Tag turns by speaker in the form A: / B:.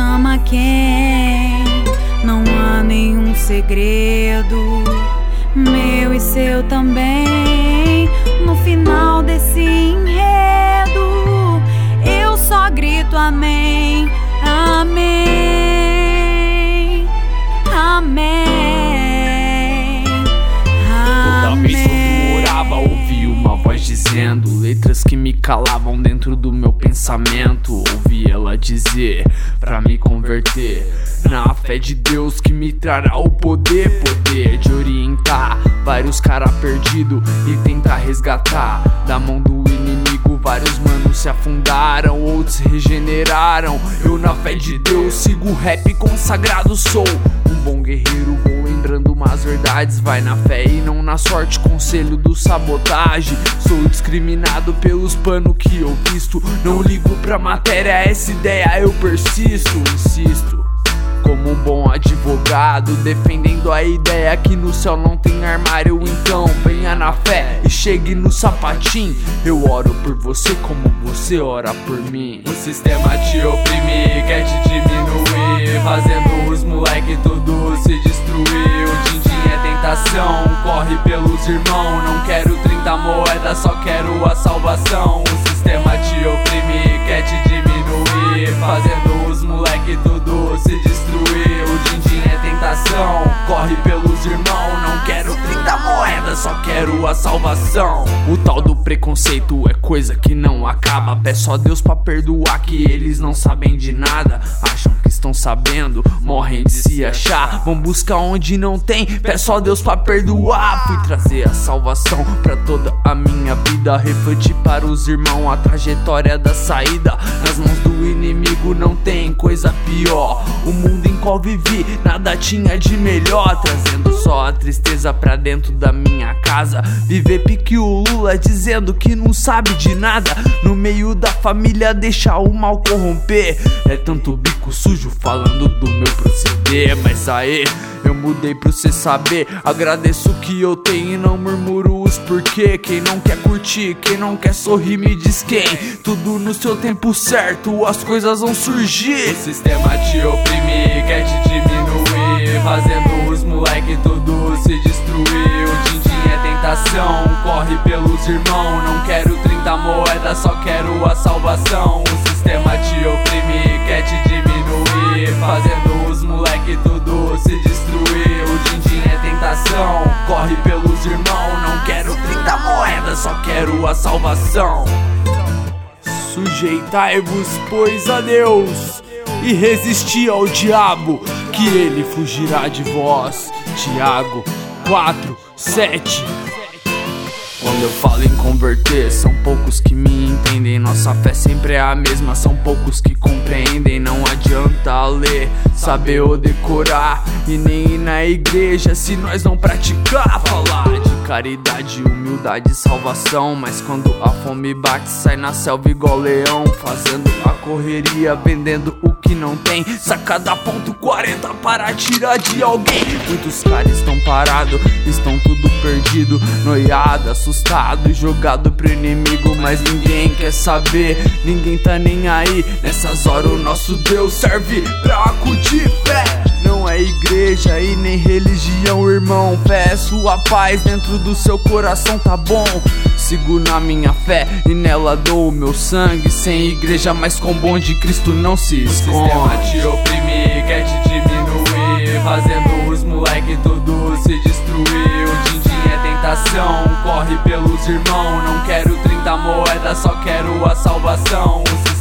A: ama quem? Não há nenhum segredo, meu e seu também. No final desse enredo, eu só grito amém, amém, amém,
B: Toda vez que
A: amém.
B: eu orava, ouvi uma voz dizendo letras que me calavam dentro do meu pensamento. Ouvi ela dizer pra me converter na fé de Deus que me trará o poder de orientar vários cara perdido e tentar resgatar da mão do inimigo. Vários manos se afundaram, outros se regeneraram. Eu na fé de Deus sigo o rap consagrado. Sou um bom guerreiro, vou lembrando umas verdades. Vai na fé e não na sorte, conselho do sabotagem. Sou discriminado pelos panos que eu visto. Não ligo pra matéria, essa ideia eu persisto. Insisto como um bom advogado, defendendo a ideia que no céu não tem armário. Então venha na fé e chegue no sapatinho. Eu oro por você como você ora por mim. O sistema te oprime, quer te diminuir, fazendo os moleque tudo se destruir. O din-din é tentação, corre pelos irmãos. Não quero 30 moedas, só quero a salvação. O sistema te oprime, quer te diminuir, fazendo os moleque tudo se destruir. O din-din é tentação, corre pelos irmãos. Não quero 30 moedas, só quero a salvação. O tal do preconceito é coisa que não acaba. Peço a Deus pra perdoar que eles não sabem de nada. Acham que estão sabendo, morrem de se achar. Vão buscar onde não tem, peço a Deus pra perdoar. Fui trazer a salvação pra toda a minha vida, refletir para os irmãos a trajetória da saída. Nas mãos do inimigo não tem coisa pior. O mundo em qual vivi nada tinha de melhor, trazendo só a tristeza pra dentro da minha casa. Viver pique o Lula dizendo que não sabe de nada. No meio da família deixa o mal corromper. É tanto bico sujo falando do meu proceder. Mas aí eu mudei pra você saber. Agradeço o que eu tenho e não murmuro os porquê. Quem não quer curtir, quem não quer sorrir me diz quem. Tudo no seu tempo certo, as coisas vão surgir. O sistema te oprime, quer te diminuir, fazendo os moleque tudo se destruir. O din-din é tentação, corre pelos irmãos. Não quero 30 moedas, só quero a salvação. O sistema te oprime, quer te diminuir, fazendo os moleque tudo se destruir. O din-din é tentação, corre pelos irmãos. Não quero 30 moedas, só quero a salvação. Sujeitai-vos, pois, a Deus, e resisti ao diabo, que ele fugirá de vós. Tiago 4:7. Quando eu falo em converter, são poucos que me entendem. Nossa fé sempre é a mesma, são poucos que compreendem. Não adianta ler, saber ou decorar, e nem ir na igreja se nós não praticar. Falar de caridade, humildade e salvação, mas quando a fome bate, sai na selva igual leão, fazendo a correria, vendendo o que não tem. Sacada ponto 40 para tirar de alguém. Muitos caras estão parados, estão tudo perdido, noiado, assustado e jogado pro inimigo. Mas ninguém quer saber, ninguém tá nem aí. Nessas horas o nosso Deus serve pra acudir fé. Não é igreja e nem religião, irmão. Peço a paz dentro do seu coração, tá bom? Sigo na minha fé e nela dou o meu sangue. Sem igreja, mas com bom de Cristo não se esconde. O sistema te oprime, quer te diminuir, fazendo os moleque tudo se destruir. O din-din é tentação, corre pelos irmãos. Não quero 30 moedas, só quero a salvação.